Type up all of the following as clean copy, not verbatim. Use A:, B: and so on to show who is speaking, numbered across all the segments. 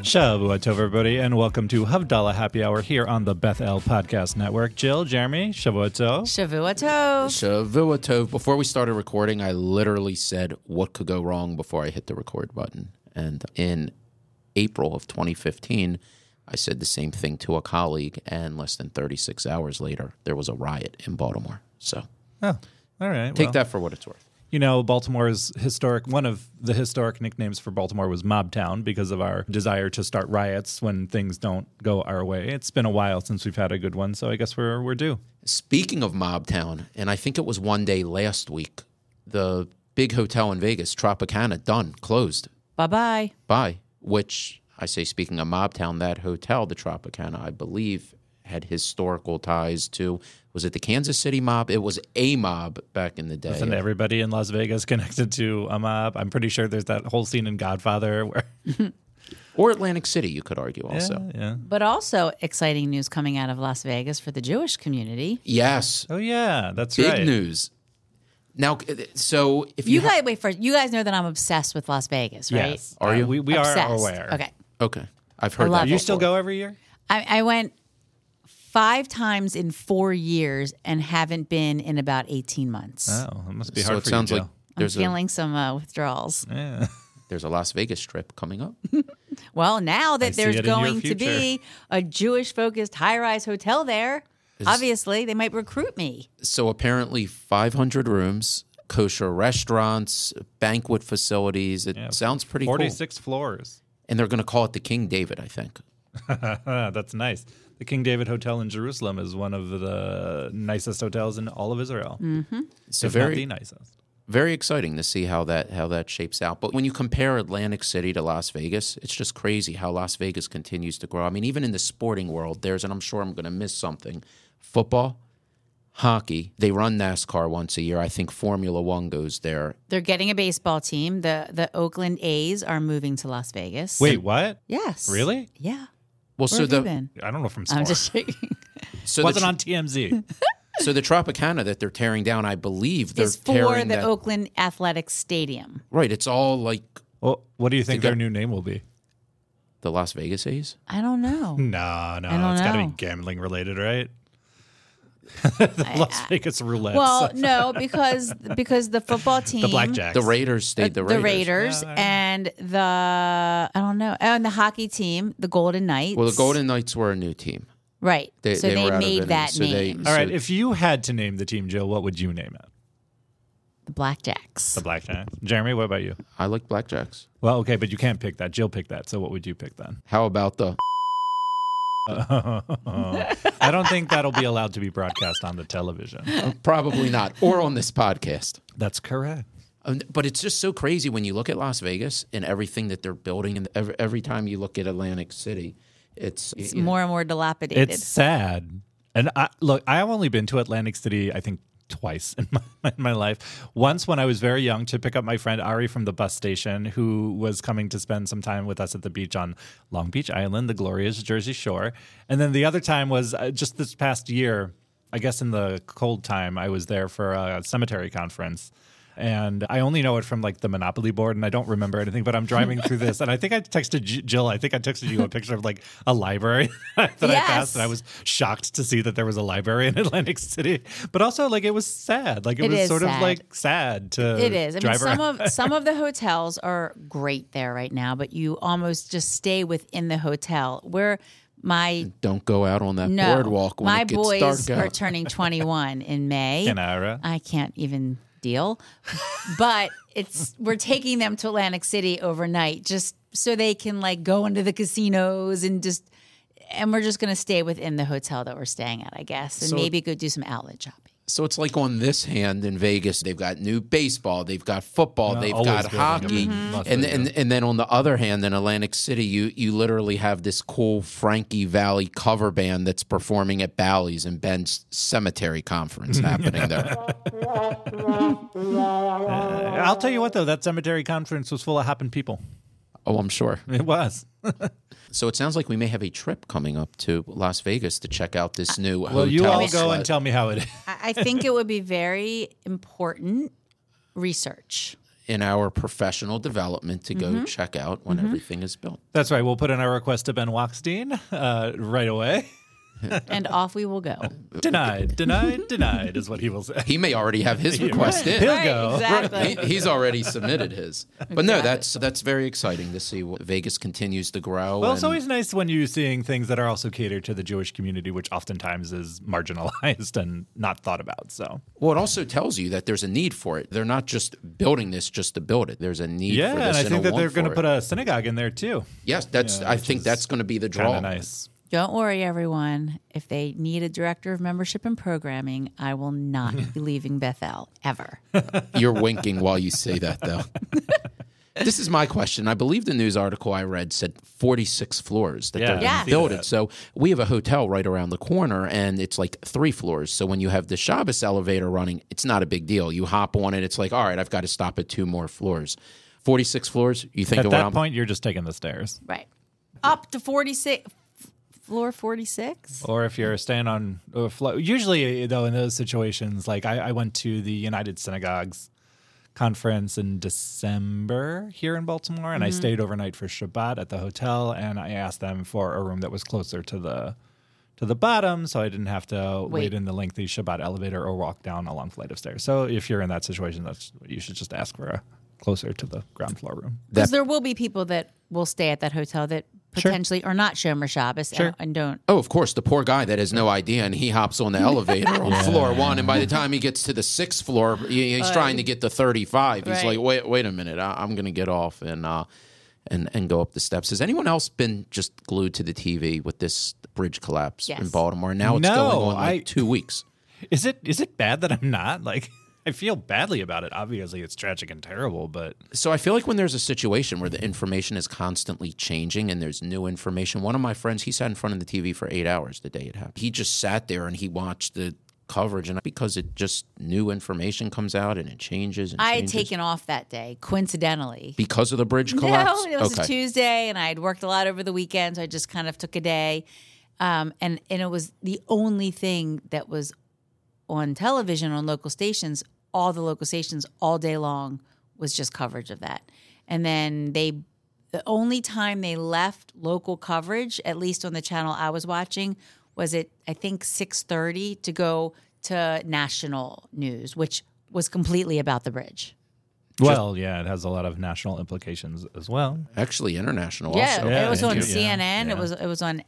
A: Shavua Tov, everybody, and welcome to Havdalah Happy Hour here on the Beth El Podcast Network. Jill, Jeremy, Shavua Tov.
B: Shavua Tov.
C: Shavua Tov. Before we started recording, I literally said what could go wrong before I hit the record button. And in April of 2015, I said the same thing to a colleague, and less than 36 hours later, there was a riot in Baltimore. So,
A: Oh, all right.
C: take that for what it's worth.
A: You know, Baltimore's one of the historic nicknames for Baltimore was Mobtown because of our desire to start riots when things don't go our way. It's been a while since we've had a good one, so I guess we're due.
C: Speaking of Mobtown, and I think it was one day last week, the big hotel in Vegas, Tropicana, closed.
B: Bye-bye.
C: Bye. Which, I say, speaking of Mobtown, that hotel, the Tropicana, I believe, had historical ties to, was it the Kansas City mob? It was a mob back in the day.
A: Isn't everybody in Las Vegas connected to a mob? I'm pretty sure there's that whole scene in Godfather where...
C: Or Atlantic City, you could argue also.
A: Yeah.
B: But also exciting news coming out of Las Vegas for the Jewish community.
C: Yes.
A: Oh, yeah, that's
C: Big
A: right.
C: news. Now, so if
B: You guys wait first. You guys know that I'm obsessed with Las Vegas, right?
A: Yes.
C: Are you?
A: We
B: Obsessed.
A: are aware.
B: Okay.
C: Okay. I've heard
B: I love
C: that.
B: it.
A: You still
C: before.
A: go every year?
B: I went 5 times in 4 years and haven't been in about 18 months.
A: Oh, it must be
C: So
A: hard
C: it
A: for
C: sounds
A: you,
C: like
A: Jill.
B: I'm feeling some withdrawals.
A: Yeah.
C: there's a Las Vegas trip coming up.
B: Well, now that
A: see
B: there's
A: it in your
B: going to
A: future.
B: be a Jewish-focused high-rise hotel there, obviously they might recruit me.
C: So apparently 500 rooms, kosher restaurants, banquet facilities. It sounds pretty cool.
A: 46 floors.
C: And they're going to call it the King David, I think.
A: That's nice. The King David Hotel in Jerusalem is one of the nicest hotels in all of Israel.
B: Mm-hmm.
C: So
A: if not the
C: very,
A: nicest.
C: very exciting to see how that shapes out. But when you compare Atlantic City to Las Vegas, it's just crazy how Las Vegas continues to grow. I mean, even in the sporting world, and I'm sure I'm going to miss something, football, hockey. They run NASCAR once a year. I think Formula One goes there.
B: They're getting a baseball team. The Oakland A's are moving to Las Vegas.
A: Wait, what?
B: Yes.
A: Really?
B: Yeah.
C: Well,
B: Where have you been?
A: I don't know from
B: I'm
A: sport.
B: just shaking.
C: so
A: Wasn't
C: the,
A: on TMZ.
C: So the Tropicana that they're tearing down, I believe they're
B: Is for
C: tearing
B: the
C: that.
B: Oakland Athletics Stadium.
C: Right, it's all like
A: Well, what do you think
C: They got-
A: their new name will be?
C: the Las Vegas A's.
B: I don't know.
A: No,
B: don't
A: it's got to be
B: know.
A: gambling related, right? The Las Vegas roulette.
B: Well, no, because the football team,
A: the Blackjacks.
C: The Raiders stayed the Raiders.
B: the Raiders, and the hockey team, the Golden Knights.
C: Well, the Golden Knights were a new team.
B: right?
C: They
B: So they
C: were out of
B: made
C: it,
B: that
C: so they-
B: name,
A: All right,
C: so-
A: if you had to name the team, Jill, what would you name it?
B: the Blackjacks.
A: The Blackjacks. Jeremy, what about you?
C: I like Blackjacks.
A: Well, okay, but you can't pick that. Jill picked that. So what would you pick then?
C: How about the
A: I don't think that'll be allowed to be broadcast on the television.
C: probably not, or on this podcast?
A: That's correct.
C: But it's just so crazy when you look at Las Vegas and everything that they're building, and every time you look at Atlantic City, it's
B: More and more dilapidated.
A: It's sad. And I've only been to Atlantic City, I think, twice in my life. Once when I was very young to pick up my friend Ari from the bus station, who was coming to spend some time with us at the beach on Long Beach Island, the glorious Jersey Shore. And then the other time was just this past year, I guess in the cold time, I was there for a cemetery conference. And I only know it from like the Monopoly board, and I don't remember anything. But I'm driving through this, and I think I texted Jill. I think I texted you a picture of like a library that I
B: Yes.
A: passed, and I was shocked to see that there was a library in Atlantic City. But also, like, it was sad. Like, it was
B: is
A: sort of
B: sad.
A: like sad to
B: It is. I mean,
A: drive around.
B: some of the hotels are great there right now, but you almost just stay within the hotel. Where my
C: don't go out on that
B: no,
C: boardwalk when
B: my
C: it gets
B: boys
C: dark
B: are
C: out.
B: turning 21 in May.
A: Canara.
B: I can't even deal, but we're taking them to Atlantic City overnight just so they can like go into the casinos and we're just going to stay within the hotel that we're staying at, I guess, and
C: So-
B: maybe go do some outlet shopping.
C: So it's like on this hand in Vegas, they've got new baseball, they've got football, they've
A: always
C: got
A: building
C: hockey,
A: up Las
C: and,
A: Vegas.
C: and then on the other hand, in Atlantic City, you literally have this cool Frankie Valley cover band that's performing at Bally's and Ben's Cemetery Conference happening there.
A: I'll tell you what, though, that cemetery conference was full of happen people.
C: Oh, I'm sure.
A: It was.
C: So it sounds like we may have a trip coming up to Las Vegas to check out this new hotel.
A: Well, you all go
C: slot.
A: and tell me how it is.
B: I think it would be very important research.
C: in our professional development to go check out when everything is built.
A: That's right. We'll put in our request to Ben Wachstein right away.
B: And off we will go.
A: Denied, denied, denied is what he will say.
C: He may already have his request in.
A: He'll
B: Right,
A: go.
B: exactly.
C: He's already submitted his. But no, that's very exciting to see Vegas continues to grow.
A: Well, it's
C: and-
A: always nice when you're seeing things that are also catered to the Jewish community, which oftentimes is marginalized and not thought about. So,
C: Well, it also tells you that there's a need for it. They're not just building this just to build it. There's a need
A: yeah,
C: for
A: and
C: this.
A: I think that they're
C: going to
A: put a synagogue in there too.
C: Yes, I think that's going to be the draw.
A: Kind of nice.
B: Don't worry, everyone. If they need a director of membership and programming, I will not be leaving Bethel ever.
C: You're winking while you say that, though. This is my question. I believe the news article I read said 46 floors that
A: Yeah,
C: they're
A: I
C: going
B: Yes.
C: to build it. So we have a hotel right around the corner, and it's like 3 floors. So when you have the Shabbos elevator running, it's not a big deal. You hop on it. It's like, all right, I've got to stop at 2 more floors. 46 floors, you think
A: At
C: around
A: that point, you're just taking the stairs.
B: Right. Up to 46. Floor 46?
A: Or if you're staying on a float. Usually, though, in those situations, like I went to the United Synagogues conference in December here in Baltimore, and I stayed overnight for Shabbat at the hotel, and I asked them for a room that was closer to the bottom, so I didn't have to wait in the lengthy Shabbat elevator or walk down a long flight of stairs. So if you're in that situation, you should just ask for a closer to the ground floor room.
B: Because there will be people that will stay at that hotel that potentially are not Shomer Shabbos and don't.
C: Oh, of course, the poor guy that has no idea, and he hops on the elevator on floor 1, and by the time he gets to the 6th floor, he's trying to get to 35. He's
B: Right.
C: like, wait a minute, I'm going to get off and go up the steps. Has anyone else been just glued to the TV with this bridge collapse in
B: Yes.
C: Baltimore? Now it's
A: No,
C: going on like 2 weeks.
A: Is it bad that I'm not? Like, I feel badly about it. Obviously, it's tragic and terrible, but
C: So I feel like when there's a situation where the information is constantly changing and there's new information, one of my friends, he sat in front of the TV for 8 hours the day it happened. He just sat there and he watched the coverage, and because it just new information comes out and it changes. And
B: I had
C: changes.
B: taken off that day, coincidentally.
C: Because of the bridge collapse?
B: No, it was a Tuesday, and I had worked a lot over the weekend, so I just kind of took a day. And it was the only thing that was on television on local stations. All the local stations all day long was just coverage of that. And then the only time they left local coverage, at least on the channel I was watching, was at, I think, 6:30 to go to national news, which was completely about the bridge.
A: well, yeah, it has a lot of national implications as well.
C: Actually, international
B: Yeah,
C: also.
A: Yeah,
B: it was on
A: yeah,
B: CNN.
A: yeah.
B: It was on,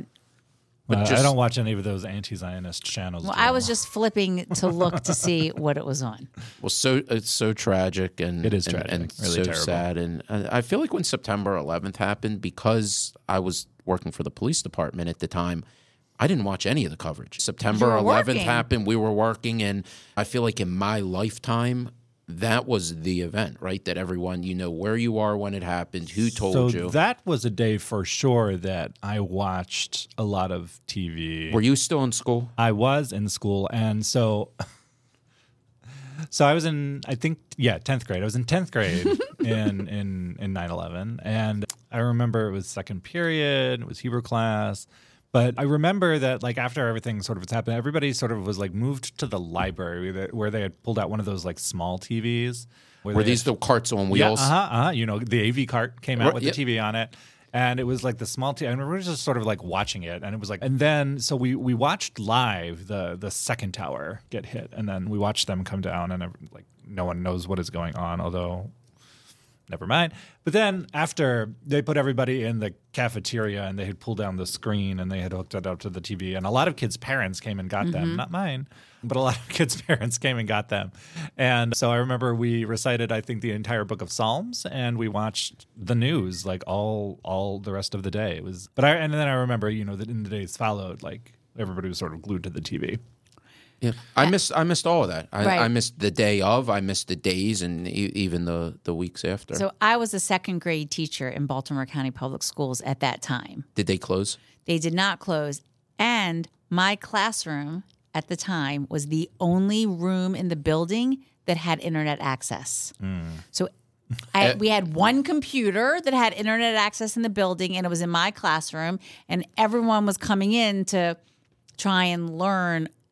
C: But
A: I
C: just-
A: don't watch any of those anti-Zionist channels.
B: well,
A: Joe.
B: I was just flipping to look to see what it was on.
C: Well, it's so tragic and
A: It is
C: and-
A: tragic,
C: and
A: really
C: so
A: terrible.
C: sad. And I feel like when September 11th happened, because I was working for the police department at the time, I didn't watch any of the coverage. September
B: You were
C: 11th
B: working.
C: happened. We were working, and I feel like in my lifetime, that was the event, right? That everyone, you know where you are when it happened, who told
A: so
C: you.
A: that was a day for sure that I watched a lot of TV.
C: Were you still in school?
A: I was in school, and so I was in, I think, 10th grade. I was in 10th grade in 9/11, and I remember it was second period. It was Hebrew class. But I remember that, like, after everything sort of was happening, everybody sort of was, like, moved to the library where they had pulled out one of those, like, small TVs.
C: Were these the carts on
A: Yeah,
C: wheels?
A: You know, the AV cart came out with
C: Yep.
A: the TV on it. And it was like the small TV. And we were just sort of like watching it. And it was like, and then, so we watched live the second tower get hit. And then we watched them come down, and like no one knows what is going on, although never mind. But then after, they put everybody in the cafeteria, and they had pulled down the screen, and they had hooked it up to the TV. And a lot of kids' parents came and got them, not mine, but a lot of kids' parents came and got them. And so I remember we recited, I think, the entire book of Psalms, and we watched the news like all the rest of the day. It was, and then I remember, you know, that in the days followed, like everybody was sort of glued to the TV.
C: Yeah, I missed all of that.
B: Right.
C: I missed the day of. I missed the days, and even the weeks after.
B: So I was a second grade teacher in Baltimore County Public Schools at that time.
C: Did they close?
B: They did not close. And my classroom at the time was the only room in the building that had internet access. So we had one computer that had internet access in the building, and it was in my classroom, and everyone was coming in to try and learn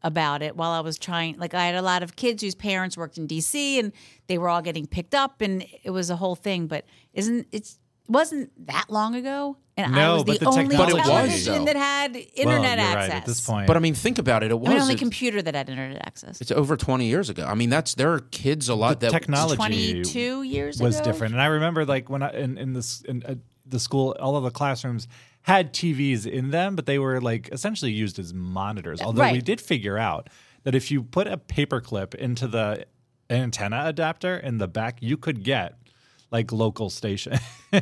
B: about it while I was trying. Like I had a lot of kids whose parents worked in DC and they were all getting picked up, and it was a whole thing. But wasn't that long ago? And I
A: No,
B: was
A: but
B: the
A: the
B: only
A: technology-
B: television that had internet
A: you're
B: access.
A: right at this point.
C: But I mean, think about it. It was
B: I mean, only
C: it's,
B: computer that had internet access.
C: it's over 20 years ago. I mean, there are kids a lot
A: the
C: that
A: technology
B: 22 years
A: was
B: ago?
A: different. And I remember like when in the school, all of the classrooms had TVs in them, but they were like essentially used as monitors. Although we
B: Right.
A: did figure out that if you put a paperclip into the antenna adapter in the back, you could get like local station.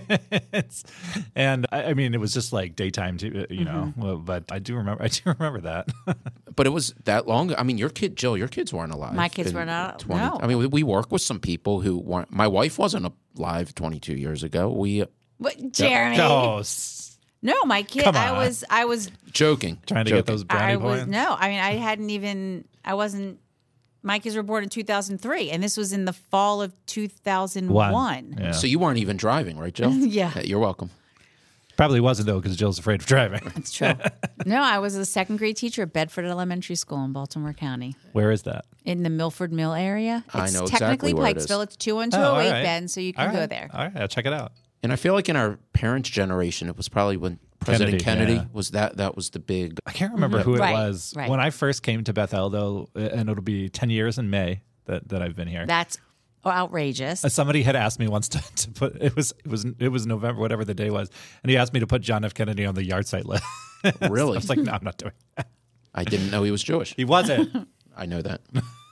A: And I mean, it was just like daytime, you know. Well, but I do remember that.
C: But it was that long. I mean, your kids weren't alive.
B: My kids
C: in
B: were not-
C: 20
B: no.
C: I mean, we work with some people who weren't. My wife wasn't alive 22 years ago. We
B: What, Jeremy? No, my kid.
A: Come
B: I
A: on.
B: was
C: joking.
A: Trying to
C: joking.
A: get those brownie
B: I was
A: points.
B: no. I mean, I hadn't even. I wasn't. My kids were born in 2003, and this was in the fall of 2001.
A: Yeah.
C: So you weren't even driving, right, Jill?
B: Yeah.
C: You're welcome.
A: Probably wasn't though, because Jill's afraid of driving.
B: That's true. No, I was a second grade teacher at Bedford Elementary School in Baltimore County,
A: Where is that?
B: in the Milford Mill area.
C: I
B: It's
C: know
B: technically
C: exactly where it is.
B: Pikesville. It's
A: all
B: 21208
A: right.
B: Bend, so you can
A: All
B: go
A: right.
B: there.
A: All right, I'll check it out.
C: And I feel like in our parents' generation, it was probably when President Kennedy
A: yeah.
C: was that was the big.
A: I can't remember who it
B: Right,
A: was
B: right.
A: when I first came to Bethel, though, and it'll be 10 years in May that I've been here.
B: That's outrageous.
A: Somebody had asked me once to put it was November, whatever the day was, and he asked me to put John F. Kennedy on the yard site list.
C: Really?
A: I was like, no, I'm not doing that.
C: I didn't know he was Jewish.
A: He wasn't.
C: I know that.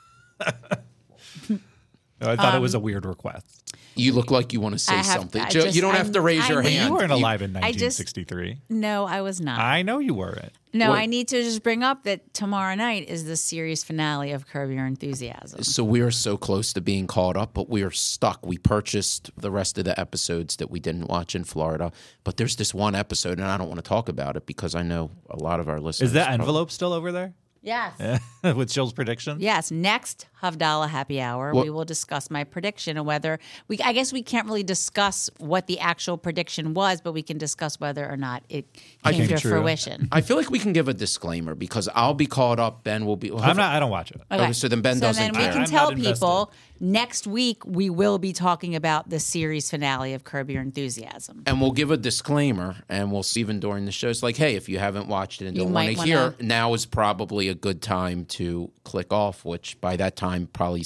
A: I thought it was a weird request.
C: You look like you want to say something.
B: I
C: Jill,
B: just-
C: you don't have to raise your
B: I need-
A: You
C: hand.
A: weren't alive in
B: I just-
A: 1963.
B: No, I was not.
A: I know you weren't.
B: No,
C: What-
B: I need to just bring up that tomorrow night is the series finale of Curb Your Enthusiasm.
C: So we are so close to being caught up, but we are stuck. We purchased the rest of the episodes that we didn't watch in Florida, but there's this one episode, and I don't want to talk about it because I know a lot of our listeners.
A: Is that envelope still over there?
B: Yes.
A: With Jill's prediction?
B: Yes. Next Havdalah Happy Hour,
C: Well-
B: we will discuss my prediction and whether I guess we can't really discuss what the actual prediction was, but we can discuss whether or not it came
A: came
B: to
A: true.
B: fruition.
C: I feel like we can give a disclaimer because I'll be caught up. Ben will be.
A: I don't watch it.
C: Okay, so then Ben doesn't
B: then
C: care.
B: we can
A: I'm
B: tell
A: not
B: people next week we will be talking about the series finale of Curb Your Enthusiasm.
C: And we'll give a disclaimer, and we'll see even during the show. It's like, hey, if you haven't watched it and
B: You
C: don't want
B: might
C: to
B: wanna-
C: hear, now is probably a good time to click off, which by that time, probably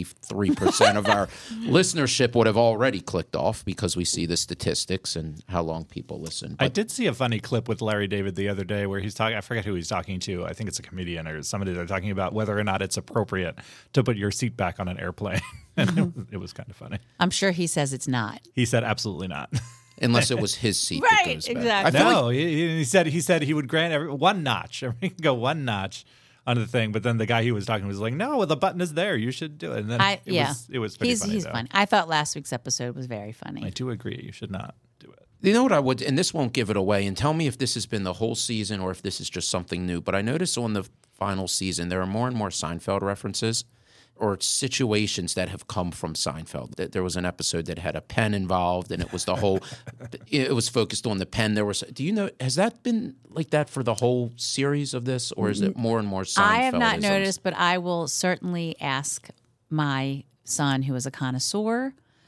C: 73% of our listenership would have already clicked off because we see the statistics and how long people listen.
A: I
C: But
A: did see a funny clip with Larry David the other day where he's talking. I forget who he's talking to. I think it's a comedian or somebody. They're talking about whether or not it's appropriate to put your seat back on an airplane. And it was kind of funny.
B: I'm sure he says it's not.
A: He said absolutely not.
C: unless it was his seat that
B: Right,
C: goes back.
B: exactly.
C: I feel like
A: No, he said he would grant one notch. He can go one notch on the thing, but then the guy he was talking to was like, "No, the button is there. You should do it." And then it was pretty funny.
B: He's
A: though.
B: funny. I thought last week's episode was very funny.
A: I do agree. You should not do it.
C: You know what I would, and this won't give it away, and tell me if this has been the whole season or if this is just something new, but I noticed on the final season there are more and more Seinfeld references or situations that have come from Seinfeld. There was an episode that had a pen involved, and it was the whole, it was focused on the pen. There was, do you know, has that been like that for the whole series of this, or is it more and more Seinfeld?
B: I have not noticed, but I will certainly ask my son, who is a connoisseur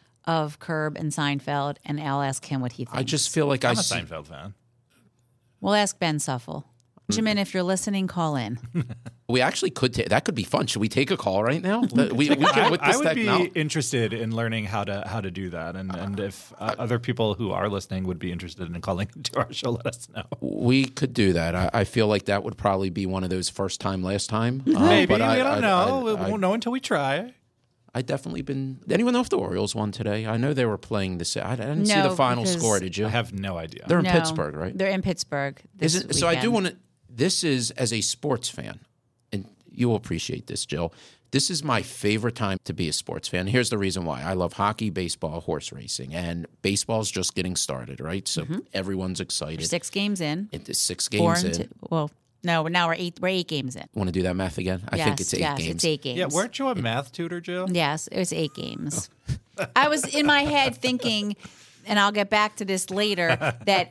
B: of Curb and Seinfeld, and I'll ask him what he thinks.
C: I just feel like
A: I'm
C: I
A: a
C: see.
A: Seinfeld fan.
B: We'll ask Ben Suffel. Benjamin, if you're listening, call in.
C: We actually could that could be fun. Should we take a call right now? We can with
A: I
C: this
A: would be
C: technology.
A: interested in learning how to do that, and if other people who are listening would be interested in calling to our show, let us know.
C: We could do that. I feel like that would probably be one of those first time, last time.
A: Maybe
C: but
A: we don't know. We
C: I
A: won't know until we try.
C: I definitely been. Anyone know if the Orioles won today? I know they were playing this. I didn't see
B: No,
C: the final
B: because-
C: score. Did you?
A: I have no idea.
C: They're in
B: No,
C: Pittsburgh, right?
B: They're in Pittsburgh. This
C: So I do
B: weekend.
C: want to. This is as a sports fan, and you will appreciate this, Jill. This is my favorite time to be a sports fan. Here's the reason why. I love hockey, baseball, horse racing, and baseball's just getting started, right? So everyone's excited.
B: 6 games in.
C: It's 6
B: 4
C: games
B: and
C: in.
B: 2. Well, no, now we're 8 games in.
C: Want to do that math again? I think it's 8
B: yes,
C: games.
B: It's 8 games.
A: Yeah, weren't you a math tutor, Jill?
B: Yes, it was 8 games. I was in my head thinking and I'll get back to this later, that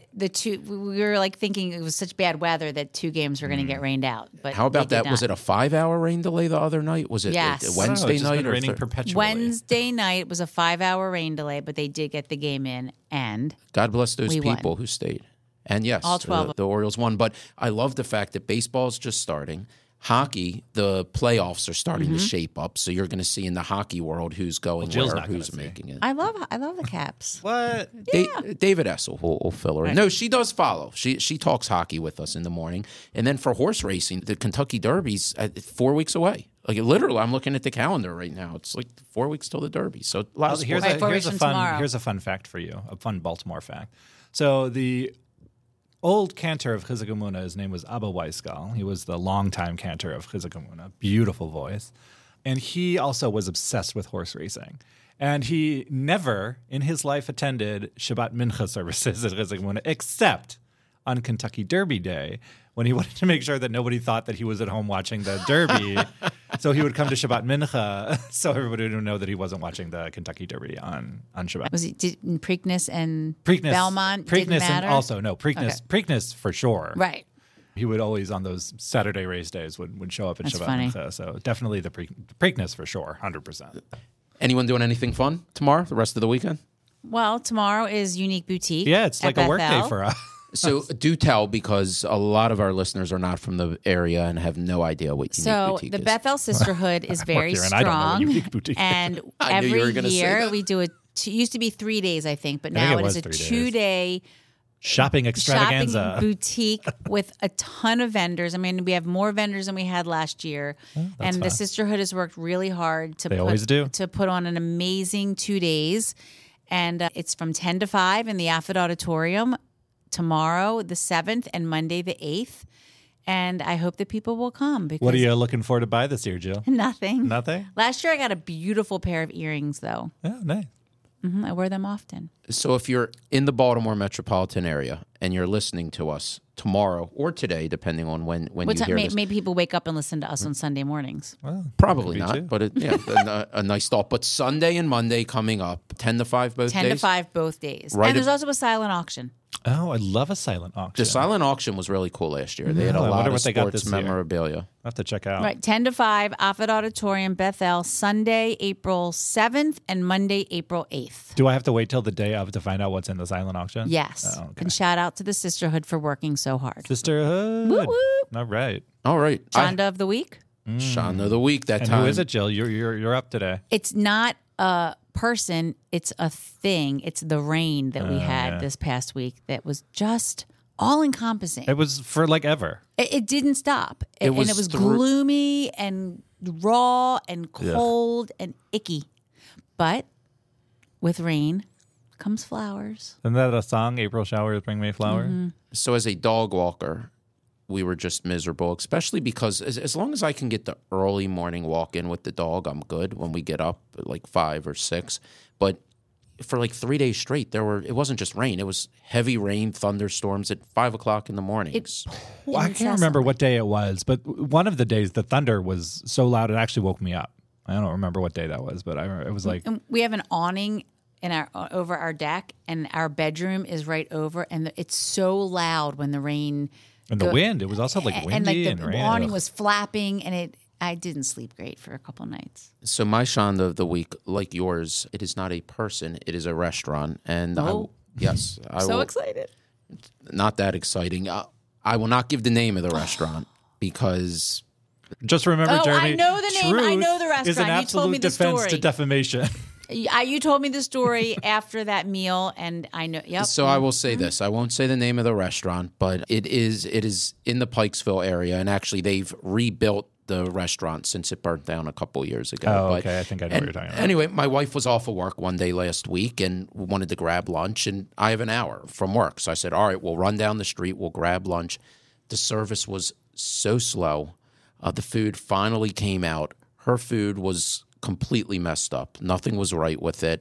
B: we were like thinking it was such bad weather that 2 games were going to get rained out. But
C: How about
B: they did
C: that? Was
B: not.
C: it a 5-hour rain delay the other night? Was it
B: Yes.
C: a
A: Oh,
C: Wednesday
A: it's just
C: night?
A: been raining perpetually.
B: Wednesday night was a 5-hour rain delay, but they did get the game in, and
C: God bless those
B: We won.
C: people who stayed. And yes,
B: All 12
C: the Orioles won. But I love the fact that baseball's just starting. Hockey, the playoffs are starting to shape up. So you're going to see in the hockey world who's going
A: Jill's
C: where,
A: not gonna
C: who's
A: see.
C: making it.
B: I love the Caps.
A: What?
C: David Essel will fill her in. No, she does follow. She talks hockey with us in the morning. And then for horse racing, the Kentucky Derby's 4 weeks away. Like literally, I'm looking at the calendar right now. It's like 4 weeks till the Derby. So a lot of
A: Here's
C: sports.
B: Right,
A: a
B: tomorrow.
A: here's a fun fact for you, a fun Baltimore fact. So the old cantor of Chizuk his name was Abba Weisgall. He was the longtime cantor of Chizuk beautiful voice. And he also was obsessed with horse racing. And he never in his life attended Shabbat Mincha services at Chizuk except on Kentucky Derby Day, when he wanted to make sure that nobody thought that he was at home watching the Derby. So he would come to Shabbat Mincha so everybody would know that he wasn't watching the Kentucky Derby on Shabbat.
B: Was it Preakness and
A: Preakness,
B: Belmont didn't
A: Preakness
B: matter?
A: and also, no, Preakness,
B: Okay.
A: Preakness for sure.
B: Right.
A: He would always, on those Saturday race days, would show up at
B: That's
A: Shabbat
B: funny.
A: Mincha. So definitely the Preakness for sure, 100%.
C: Anyone doing anything fun tomorrow, the rest of the weekend?
B: Well, tomorrow is Unique Boutique.
A: Yeah, it's like
B: at
A: a work day
B: Bethel.
A: for us.
C: So do tell, because a lot of our listeners are not from the area and have no idea what Unique
B: So
C: Boutique
B: the
C: is.
B: Bethel Sisterhood is very
A: here and I don't know what
B: strong,
A: Unique Boutique is.
B: and
C: I knew you were
B: every
C: gonna say
B: year
C: that.
B: we do it. Used to be 3 days, I think, but
A: I think
B: now
A: it
B: it is
A: was
B: a
A: 3 days.
B: 2-day
A: Shopping extravaganza.
B: shopping boutique with a ton of vendors. I mean, we have more vendors than we had last year, and the Sisterhood has worked really hard to
A: always do.
B: to put on an amazing 2 days, and it's from 10 to 5 in the Afford Auditorium tomorrow, the 7th, and Monday, the 8th. And I hope that people will come. Because
A: What are you looking for to buy this year, Jill?
B: Nothing.
A: Nothing?
B: Last year, I got a beautiful pair of earrings, though.
A: Oh, nice.
B: I wear them often.
C: So if you're in the Baltimore metropolitan area and you're listening to us tomorrow or today, depending on when
B: What
C: you
B: time?
C: hear this,
B: Maybe people wake up and listen to us on Sunday mornings.
A: Well,
C: probably
A: could be
C: not,
A: too.
C: but a nice thought. But Sunday and Monday coming up, 10 to 5 both
B: 10
C: days.
B: to 5 both days.
C: Right
B: And there's
C: at-
B: also a silent auction.
A: Oh, I love a silent auction.
C: The silent auction was really cool last year. They had a
A: I
C: lot
A: wonder
C: of
A: what they got
C: sports
A: this year.
C: memorabilia.
A: I'll have to check out.
B: Right, 10 to 5, Afford Auditorium, Bethel, Sunday, April 7th, and Monday, April 8th.
A: Do I have to wait till the day of to find out what's in the silent auction?
B: Yes.
A: Oh, okay.
B: And shout out to the Sisterhood for working so hard.
A: Sisterhood.
B: Whoop, whoop.
A: All right.
C: All right.
B: Shonda of the week?
C: Shonda of the week that
A: And
C: time.
A: who is it, Jill? You're up today.
B: It's not a person, it's a thing. It's the rain that we had this past week that was just all encompassing.
A: It was for like ever.
B: It didn't stop. And
C: was
B: it was
C: through-
B: gloomy and raw and cold and icky. But with rain comes flowers.
A: Isn't that a song? April showers bring May flowers.
B: Mm-hmm.
C: So as a dog walker, we were just miserable, especially because as long as I can get the early morning walk in with the dog, I'm good when we get up at like 5 or 6. But for like 3 days straight, it wasn't just rain. It was heavy rain, thunderstorms at 5 o'clock in the mornings.
A: Well, I can't remember what day it was, but one of the days the thunder was so loud it actually woke me up. I don't remember what day that was, but it was like
B: And we have an awning in our over our deck, and our bedroom is right over, and it's so loud when the rain
A: and the wind. It was also like windy
B: and like
A: and
B: the
A: rain.
B: awning
A: Ugh.
B: was flapping, and I didn't sleep great for a couple nights.
C: So my Shonda of the week, like yours, it is not a person, it is a restaurant. And yes, I
B: So
C: will,
B: excited.
C: not that exciting. I will not give the name of the restaurant because
A: Just remember,
B: Oh, I
A: Jeremy.
B: know the name. I
A: truth
B: know the
A: Is an
B: restaurant. You told me
A: absolute
B: the
A: defense to
B: story.
A: defamation.
B: You told me the story after that meal, and I know. Yep.
C: So I will say this. I won't say the name of the restaurant, but it is in the Pikesville area, and actually they've rebuilt the restaurant since it burnt down a couple years ago.
A: Oh,
C: But-
A: okay. I think I know what you're talking about.
C: Anyway, my wife was off of work one day last week and wanted to grab lunch, and I have an hour from work. So I said, all right, we'll run down the street, we'll grab lunch. The service was so slow. The food finally came out. Her food was completely messed up. Nothing was right with it.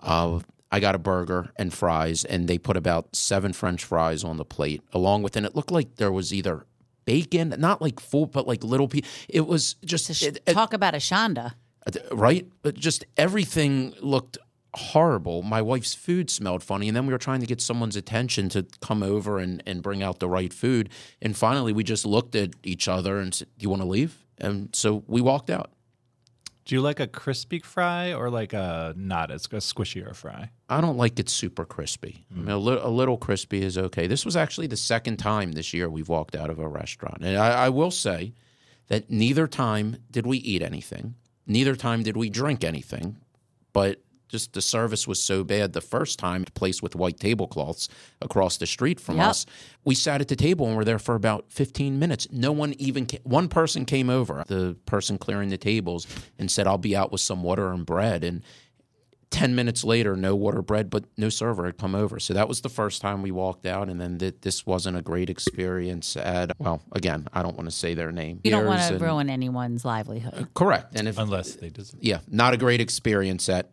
C: I got a burger and fries, and they put about 7 French fries on the plate, along with, and it looked like there was either bacon, not like full, but like little pieces. It was just
B: Talk about a Shonda.
C: right? But just everything looked horrible. My wife's food smelled funny, and then we were trying to get someone's attention to come over and bring out the right food. And finally, we just looked at each other and said, "Do you want to leave?" And so we walked out.
A: Do you like a crispy fry or like a not as a squishier fry?
C: I don't like it super crispy. I mean, a little crispy is okay. This was actually the second time this year we've walked out of a restaurant. And I will say that neither time did we eat anything. Neither time did we drink anything. But just the service was so bad the first time, a place with white tablecloths across the street from us. We sat at the table and were there for about 15 minutes. No one even one person came over, the person clearing the tables, and said, "I'll be out with some water and bread." And 10 minutes later, no water, bread, but no server had come over. So that was the first time we walked out. And then this wasn't a great experience at, well, again, I don't want to say their name.
B: You don't want to ruin anyone's livelihood.
C: Correct. And
A: Unless they deserve.
C: Yeah, not a great experience at.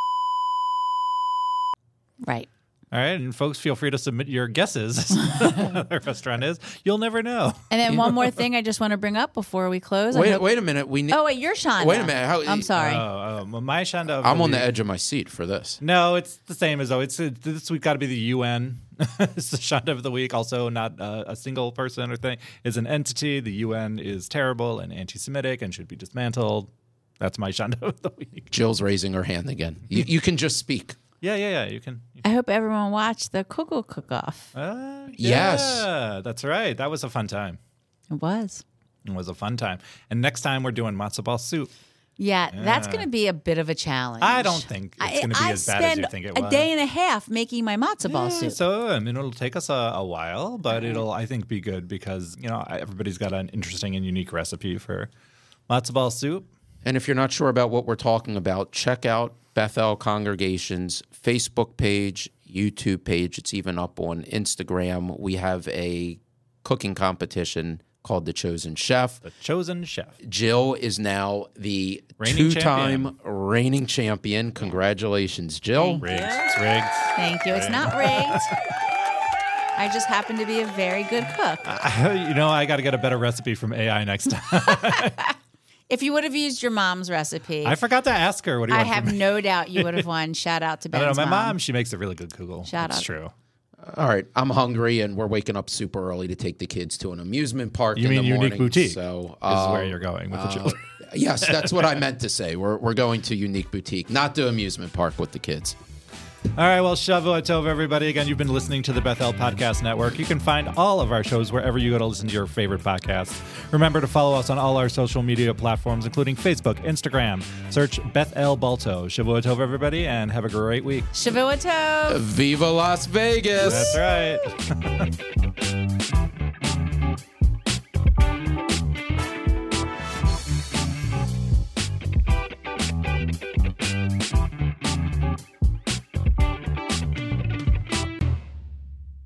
B: Right.
A: All right, and folks, feel free to submit your guesses. The restaurant is. You'll never know.
B: And then one more thing I just want to bring up before we close.
C: Wait a minute. We need.
B: Oh, wait, you're Shonda.
C: Wait a minute.
B: I'm sorry.
A: My Shonda. Of
C: I'm on the edge of my seat for this.
A: No, it's the same as though this week got to be the UN. It's the Shonda of the week. Also, not a single person or thing. It's an entity. The UN is terrible and anti-Semitic and should be dismantled. That's my Shonda of the week.
C: Jill's raising her hand again. You can just speak.
A: Yeah. You can.
B: I hope everyone watched the Cook Cook-Off.
C: Yes.
A: That's right. That was a fun time.
B: It was.
A: It was a fun time. And next time we're doing matzo ball soup.
B: Yeah, that's going to be a bit of a challenge.
A: I don't think it's going to be as bad as you think it was.
B: I spent a day and a half making my matzo ball soup.
A: So, I mean, it'll take us a while, but it'll, I think, be good because, everybody's got an interesting and unique recipe for matzo ball soup.
C: And if you're not sure about what we're talking about, check out Bethel Congregation's Facebook page, YouTube page. It's even up on Instagram. We have a cooking competition called The Chosen Chef.
A: The Chosen Chef.
C: Jill is now the
A: reigning
C: two-time reigning champion. Congratulations, Jill.
A: Rigged. It's rigged.
B: Thank you. It's not rigged. I just happen to be a very good cook.
A: I got to get a better recipe from AI next time.
B: If you would have used your mom's recipe.
A: I forgot to ask her. What do you
B: I
A: want
B: have
A: from me?
B: no doubt you would have won. Shout out to Ben's
A: I don't know. My mom, she makes a really good kugel.
B: Shout
A: That's
B: out.
A: true.
C: All right, I'm hungry, and we're waking up super early to take the kids to an amusement park
A: You
C: in
A: mean
C: the
A: Unique
C: morning.
A: Boutique
C: So,
A: is where you're going with the children.
C: Yes, that's what I meant to say. We're going to Unique Boutique, not the amusement park with the kids.
A: All right, well, Shavua Tov, everybody. Again, you've been listening to the Bethel Podcast Network. You can find all of our shows wherever you go to listen to your favorite podcasts. Remember to follow us on all our social media platforms, including Facebook, Instagram. Search Bethel Balto. Shavua Tov, everybody, and have a great week.
B: Shavua Tov.
C: Viva Las Vegas!
A: That's right.